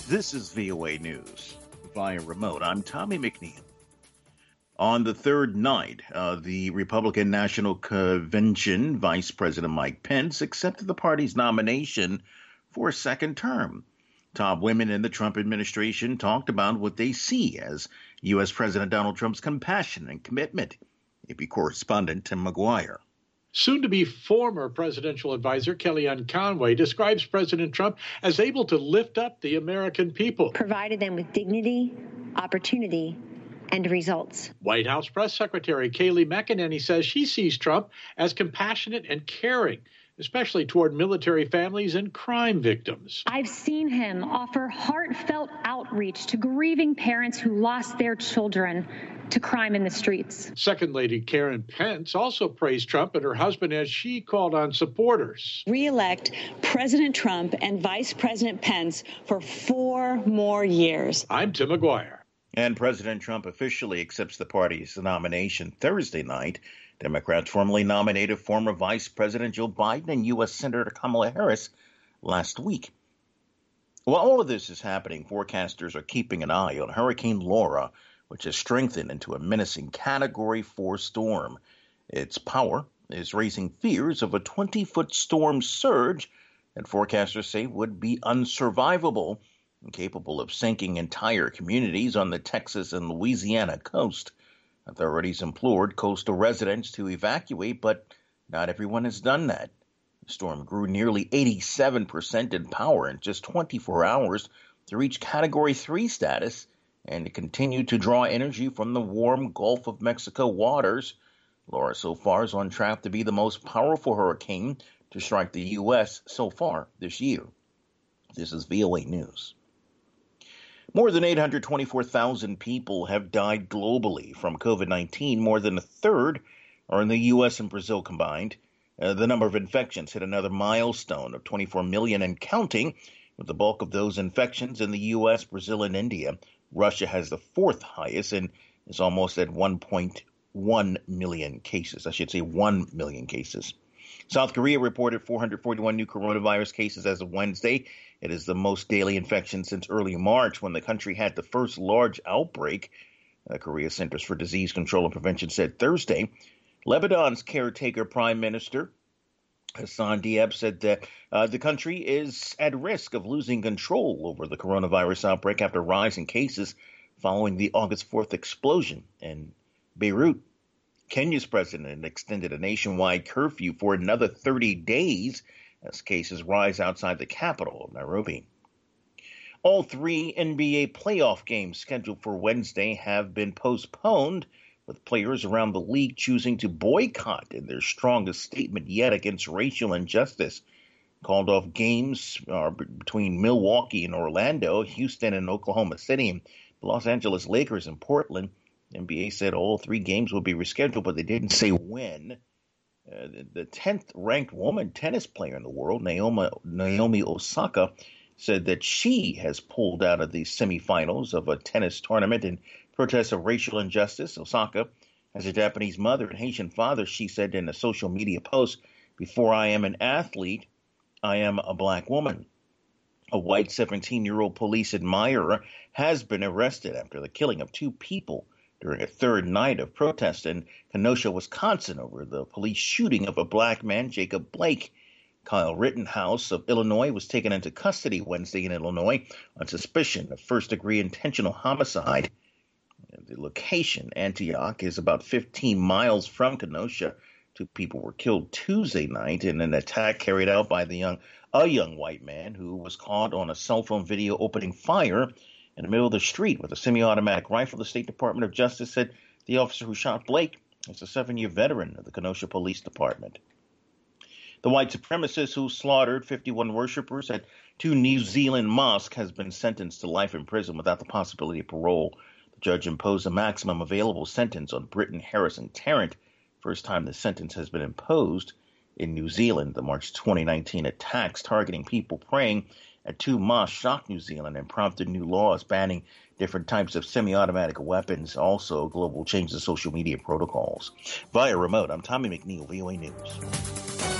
This is VOA News via remote. I'm Tommy McNeil. On the third night of the Republican National Convention, Vice President Mike Pence accepted the party's nomination for a second term. Top women in the Trump administration talked about what they see as U.S. President Donald Trump's compassion and commitment. AP correspondent Tim McGuire. Soon-to-be former presidential advisor Kellyanne Conway describes President Trump as able to lift up the American people. Provided them with dignity, opportunity, and results. White House Press Secretary Kayleigh McEnany says she sees Trump as compassionate and caring, especially toward military families and crime victims. I've seen him offer heartfelt outreach to grieving parents who lost their children to crime in the streets. Second Lady Karen Pence also praised Trump and her husband as she called on supporters. Re-elect President Trump and Vice President Pence for 4 more years. I'm Tim McGuire. And President Trump officially accepts the party's nomination Thursday night. Democrats formally nominated former Vice President Joe Biden and U.S. Senator Kamala Harris last week. While all of this is happening, forecasters are keeping an eye on Hurricane Laura, which has strengthened into a menacing Category 4 storm. Its power is raising fears of a 20-foot storm surge that forecasters say would be unsurvivable and capable of sinking entire communities on the Texas and Louisiana coast. Authorities implored coastal residents to evacuate, but not everyone has done that. The storm grew nearly 87% in power in just 24 hours to reach Category 3 status, and to continue to draw energy from the warm Gulf of Mexico waters. Laura so far is on track to be the most powerful hurricane to strike the U.S. so far this year. This is VOA News. More than 824,000 people have died globally from COVID-19. More than a third are in the U.S. and Brazil combined. The number of infections hit another milestone of 24 million and counting, with the bulk of those infections in the U.S., Brazil, and India. Russia has the fourth highest and is almost at 1.1 million cases. I should say 1 million cases. South Korea reported 441 new coronavirus cases as of Wednesday. It is the most daily infection since early March, when the country had the first large outbreak. Korea Centers for Disease Control and Prevention said Thursday. Lebanon's caretaker prime minister, Hassan Diab, said that the country is at risk of losing control over the coronavirus outbreak after rising cases following the August 4th explosion in Beirut. Kenya's president extended a nationwide curfew for another 30 days as cases rise outside the capital of Nairobi. All 3 NBA playoff games scheduled for Wednesday have been postponed, with players around the league choosing to boycott in their strongest statement yet against racial injustice. Called off games between Milwaukee and Orlando, Houston and Oklahoma City, and the Los Angeles Lakers and Portland. The NBA said all 3 games will be rescheduled, but they didn't say when. The 10th-ranked woman tennis player in the world, Naomi Osaka, said that she has pulled out of the semifinals of a tennis tournament in protest of racial injustice. Osaka has a Japanese mother and Haitian father. She said in a social media post, "Before I am an athlete, I am a black woman." A white 17-year-old police admirer has been arrested after the killing of 2 people during a third night of protest in Kenosha, Wisconsin, over the police shooting of a black man, Jacob Blake. Kyle Rittenhouse of Illinois was taken into custody Wednesday in Illinois on suspicion of first-degree intentional homicide. The location, Antioch, is about 15 miles from Kenosha. 2 people were killed Tuesday night in an attack carried out by a young white man who was caught on a cell phone video opening fire in the middle of the street with a semi-automatic rifle. The State Department of Justice said the officer who shot Blake is a 7-year veteran of the Kenosha Police Department. The white supremacist who slaughtered 51 worshippers at 2 New Zealand mosques has been sentenced to life in prison without the possibility of parole. The judge imposed a maximum available sentence on Britton Harrison Tarrant. First time the sentence has been imposed in New Zealand. The March 2019 attacks targeting people praying at 2 mosques shocked New Zealand and prompted new laws banning different types of semi-automatic weapons. Also, global changes in social media protocols. Via remote, I'm Tommy McNeil, VOA News.